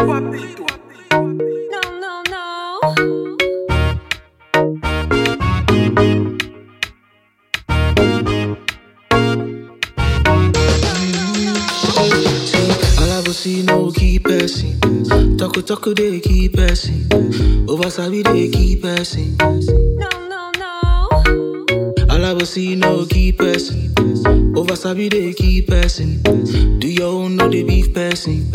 No, no, no. See, no keep passing. Talk, they keep passing. Over Sabi, they keep passing. No, no, no. All I see, no keep passing. Over Sabi, they keep passing. Do your own, no, they beef passing.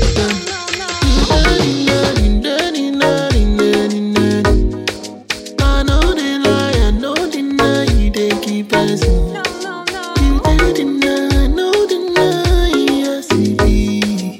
I know they lie, I know deny, they keep passing. No, no, no. You they deny, no deny, yes it be.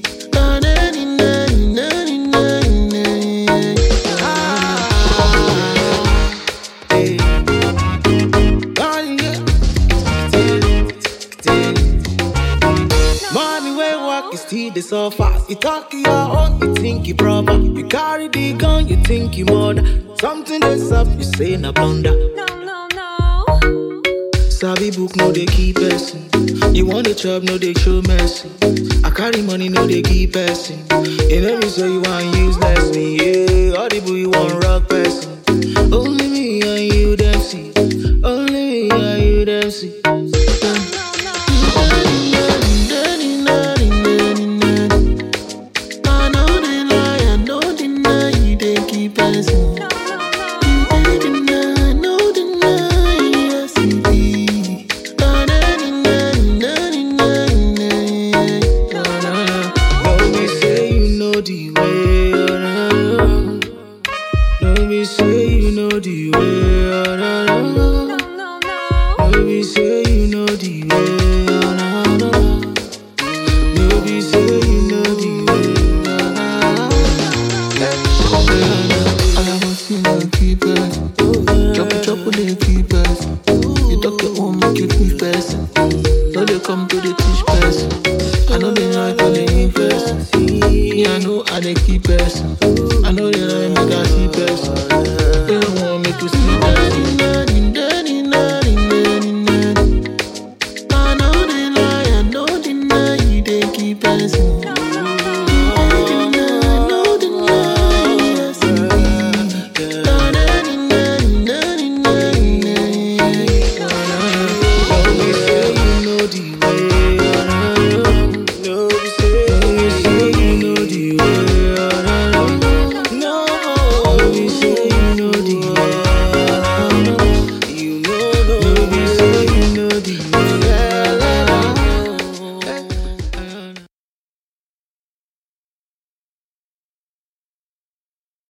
Mommy, when walk, you still the so fast. You talk your own, you think you proper. You carry the gun, you think you murder. Something that's up, you say na blunder. No, no, no. Savvy book, no they keep passing. You want the job, no they show mercy. I carry money, no they keep passing. You know me say you want useless me, yeah. All the boy you want rock person. Only me and you them see. Only me and you them see. I know they lie, I know deny, they keep passing. No, no, no. You deny, no deny, yes it be. Don't be say you know the way, don't be say you know the way, No, no, no. don't be say you know the way, don't be say you know the way. All I want see my keepers, chop they keepers. You talk your own, make you teach person. No they come to the teach person. I know they know I call the new person. Me I know I they keep person. I know